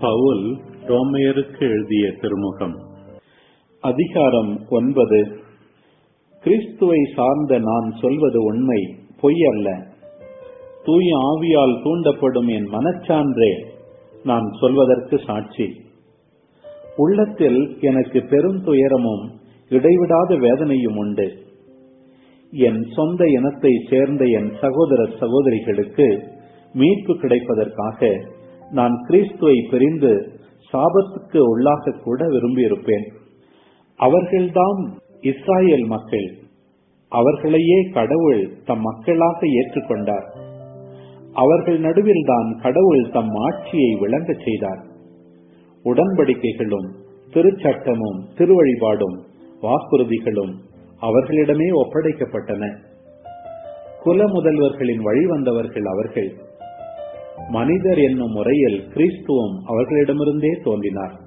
பவுல் ரோமையருக்கு எழுதிய திருமுகம். அதிகாரம் 9. கிறிஸ்துவை சார்ந்த நான் சொல்வது உண்மை, பொய் அல்ல. தூய ஆவியால் தூண்டப்படும் என் மனச்சான்றே நான் சொல்வதற்கு சாட்சி. உள்ளத்தில் எனக்கு பெரும் துயரமும் இடைவிடாத வேதனையும் உண்டு. என் சொந்த இனத்தை சேர்ந்த என் சகோதர சகோதரிகளுக்கு மீட்பு கிடைப்பதற்காக நான் கிறிஸ்துவை பிரிந்து சாபத்துக்கு உள்ளாக கூட விரும்பியிருப்பேன். அவர்கள்தான் இஸ்ராயேல் மக்கள். அவர்களையே கடவுள் தம் மக்களாக ஏற்றுக்கொண்டார். அவர்கள் நடுவில் தான் கடவுள் தம் ஆட்சியை விளங்கச் செய்தார். உடன்படிக்கைகளும் திருச்சட்டமும் திருவழிபாடும் வாக்குறுதிகளும் அவர்களிடமே ஒப்படைக்கப்பட்டன. குல முதல்வர்களின் வழிவந்தவர்கள் அவர்கள். மனிதர் என்னும் முறையில் கிறிஸ்துவும் அவர்களிடமிருந்தே தோன்றினார்.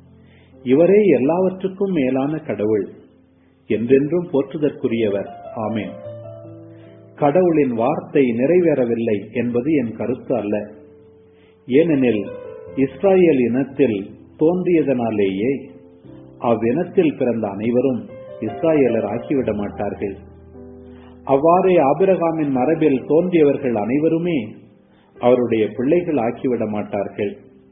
இவரே எல்லாவற்றுக்கும் மேலான கடவுள், என்றென்றும் போற்றுதற்குரியவர். ஆமென். கடவுளின் வார்த்தை நிறைவேறவில்லை என்பது என் கருத்து அல்ல. ஏனெனில் இஸ்ராயேல் இனத்தில் தோன்றியதனாலேயே அவ்வினத்தில் பிறந்த அனைவரும் இஸ்ராயேலர் ஆக்கிவிட மாட்டார்கள். அவ்வாறே ஆபிரகாமின் மரபில் தோன்றியவர்கள் அனைவருமே அவருடைய பிள்ளைகள் ஆக்கிவிட மாட்டார்கள்.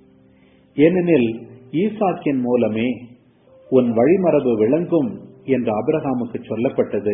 ஏனெனில் ஈசாக்கின் மூலமே உன் வழிமரபு விளங்கும் என்று ஆபிரகாமுக்கு சொல்லப்பட்டது.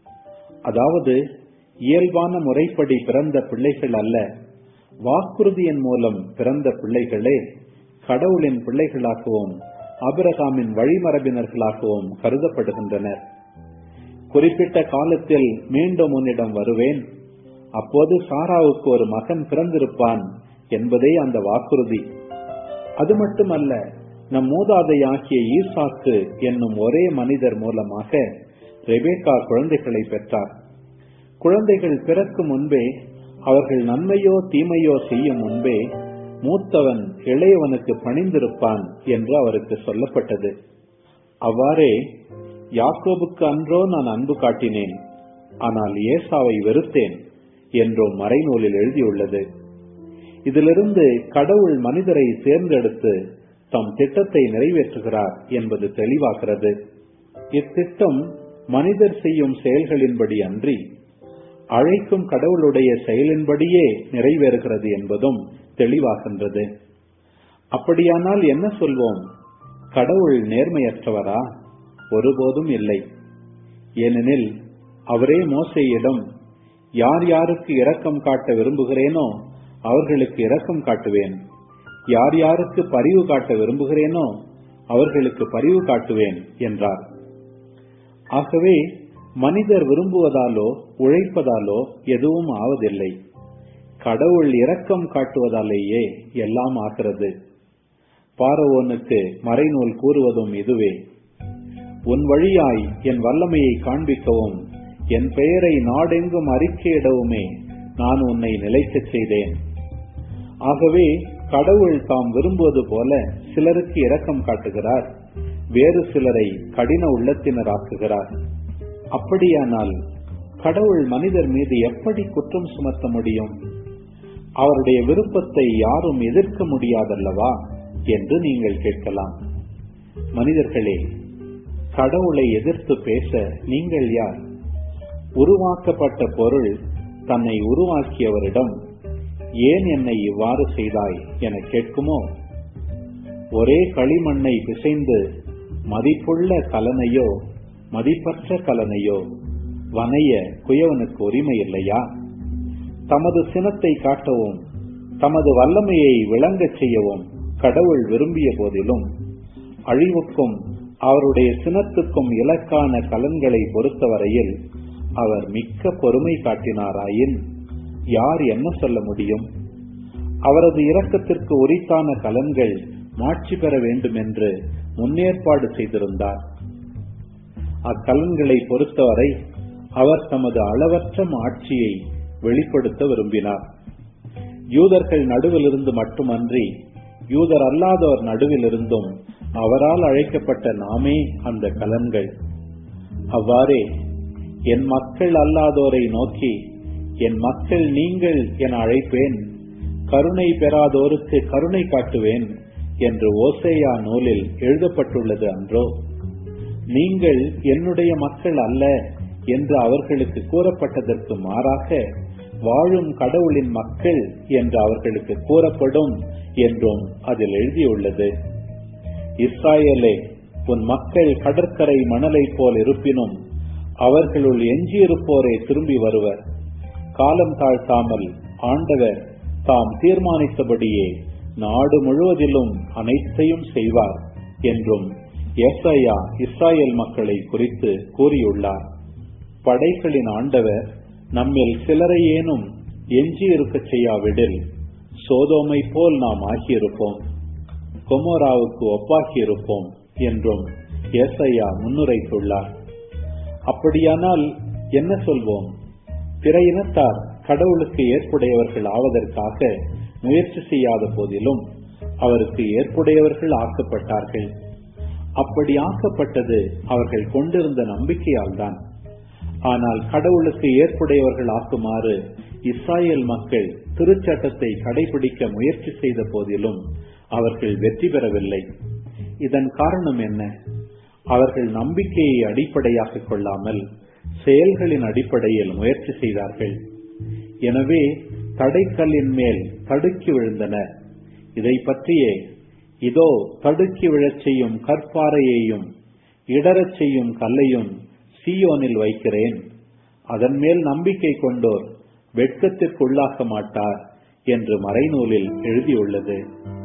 அதாவது இயல்பான முறைப்படி பிறந்த பிள்ளைகள் அல்ல, வாக்குறுதியின் மூலம் பிறந்த பிள்ளைகளே கடவுளின் பிள்ளைகளாகவும் ஆபிரகாமின் வழிமரபினர்களாகவும் கருதப்படுகின்றனர். குறிப்பிட்ட காலத்தில் மீண்டும் உன்னிடம் வருவேன், அப்போது சாராவுக்கு ஒரு மகன் பிறந்திருப்பான் என்பதே அந்த வாக்குறுதி. அது மட்டுமல்ல, நம் மூதாதையாகிய ஈசாக்கு என்னும் ஒரே மனிதர் மூலமாக ரெபேக்கா குழந்தைகளை பெற்றார். குழந்தைகள் பிறக்கும் முன்பே, அவர்கள் நன்மையோ தீமையோ செய்யும் முன்பே மூத்தவன் இளையவனுக்கு பணிந்திருப்பான் என்று அவருக்கு சொல்லப்பட்டது. அவ்வாறே யாக்கோபுக்கு அன்றோ நான் அன்பு காட்டினேன், ஆனால் ஏசாவை வெறுத்தேன் என்றோ மறைநூலில் எழுதியுள்ளது. இதிலிருந்து கடவுள் மனிதரை தேர்ந்தெடுத்து தம் திட்டத்தை நிறைவேற்றுகிறார் என்பது தெளிவாகிறது. இத்திட்டம் மனிதர் செய்யும் செயல்களின்படி அன்றி அழைக்கும் கடவுளுடைய செயலின்படியே நிறைவேறுகிறது என்பதும் தெளிவாகின்றது. அப்படியானால் என்ன சொல்வோம்? கடவுள் நேர்மையற்றவரா? ஒருபோதும் இல்லை. ஏனெனில் அவரே மோசேயிடம், யார் யாருக்கு இரக்கம் காட்ட விரும்புகிறேனோ அவர்களுக்கு இரக்கம் காட்டுவேன், யார் யாருக்கு பரிவு காட்ட விரும்புகிறேனோ அவர்களுக்கு பரிவு காட்டுவேன் என்றார். ஆகவே மனிதர் விரும்புவதாலோ உழைப்பதாலோ எதுவும் ஆவதில்லை. கடவுள் இரக்கம் காட்டுவதாலேயே எல்லாம் ஆகிறது. பார்வோனுக்கு மறைநூல் கூறுவதும் இதுவே. உன் வழியாய் என் வல்லமையை காண்பிக்கவும் என் பெயரை நாடெங்கும் அறிக்கையிடவுமே நான் உன்னை நிலைக்கச் செய்தேன். ஆகவே கடவுள் தாம் விரும்புவது போல சிலருக்கு இரக்கம் காட்டுகிறார், வேறு சிலரை கடின உள்ளத்தினராக்குகிறார். அப்படியானால் கடவுள் மனிதர் மீது எப்படி குற்றம் சுமத்த முடியும்? அவருடைய விருப்பத்தை யாரும் எதிர்க்க முடியாதல்லவா என்று நீங்கள் கேட்கலாம். மனிதர்களே, கடவுளை எதிர்த்து பேச நீங்கள் யார்? உருவாக்கப்பட்ட பொருள் தன்னை உருவாக்கியவரிடம் ஏன் என்னை இவ்வாறு செய்தாய் என கேட்குமோ? ஒரே களிமண்ணை பிசைந்து மதிப்புள்ள கலனையோ மதிப்பற்ற கலனையோ வனைய குயவனுக்கு உரிமை இல்லையா? தமது சினத்தை காட்டவும் தமது வல்லமையை விளங்கச் செய்யவும் கடவுள் விரும்பிய போதிலும் அழிவுக்கும் அவருடைய சினத்துக்கும் இலக்கான கலன்களை பொறுத்தவரையில் அவர் மிக்க பொறுமை காட்டினாராயின் யார் என்ன சொல்ல முடியும்? அவரது இரக்கத்திற்கு உரித்தான கலன்கள் மாட்சி பெற வேண்டும் என்று முன்னேற்பாடு செய்திருந்தார். அக்கலன்களை பொறுத்தவரை அவர் தமது அளவற்ற ஆட்சியை வெளிப்படுத்த விரும்பினார். யூதர்கள் நடுவிலிருந்து மட்டுமன்றி யூதர் அல்லாதவர் நடுவிலிருந்தும் அவரால் அழைக்கப்பட்ட நாமே அந்த கலன்கள். அவ்வாறே என் மக்கள் அல்லாதோரை நோக்கி என் மக்கள் நீங்கள் என அழைப்பேன், கருணை பெறாதோருக்கு கருணை காட்டுவேன் என்று ஓசேயா நூலில் எழுதப்பட்டுள்ளது அன்றோ? நீங்கள் என்னுடைய மக்கள் அல்ல என்று அவர்களுக்கு கூறப்பட்டதற்கு மாறாக வாழும் கடவுளின் மக்கள் என்று அவர்களுக்கு கூறப்படும் என்றும் அதில் எழுதியுள்ளது. இஸ்ராயேலே, உன் மக்கள் கடற்கரை மணலை போல் இருப்பினும் அவர்களுள் எஞ்சியிருப்போரே திரும்பி வருவர். காலம் தாழ்த்தாமல் ஆண்டவர் தாம் தீர்மானித்தபடியே நாடு முழுவதிலும் அனைத்தையும் செய்வார் என்றும் ஏசாயா இஸ்ராயேல் மக்களை குறித்து கூறியுள்ளார். படைகளின் ஆண்டவர் நம்மில் சிலரையேனும் எஞ்சி இருக்க செய்யாவிடில் சோதோமை போல் நாம் ஆகியிருப்போம், கொமோராவுக்கு ஒப்பாகியிருப்போம் என்றும் ஏசாயா முன்னுரைத்துள்ளார். அப்படியானால் என்ன சொல்வோம்? பிற இனத்தார் கடவுளுக்கு ஏற்புடையவர்கள் ஆவதற்காக முயற்சி செய்யாத போதிலும் அவருக்கு ஏற்புடையவர்கள் ஆக்கப்பட்டார்கள். அப்படி ஆக்கப்பட்டது அவர்கள் கொண்டிருந்த நம்பிக்கையால் தான். ஆனால் கடவுளுக்கு ஏற்புடையவர்கள் ஆக்குமாறு இஸ்ராயேல் மக்கள் திருச்சட்டத்தை கடைபிடிக்க முயற்சி செய்த போதிலும் அவர்கள் வெற்றி பெறவில்லை. இதன் காரணம் என்ன? அவர்கள் நம்பிக்கையை அடிப்படையாக கொள்ளாமல் செயல்களின் அடிப்படையில் முயற்சி செய்தார்கள். எனவே தடைக்கல்லின் மேல் தடுக்கி விழுந்தனர். இதை பற்றியே, இதோ தடுக்கி விழச் செய்யும் கற்பாறையையும் இடரச் செய்யும் கல்லையும் சீயோனில் வைக்கிறேன், அதன் மேல் நம்பிக்கை கொண்டோர் வெட்கத்திற்குள்ளாக மாட்டார் என்று மறைநூலில் எழுதியுள்ளது.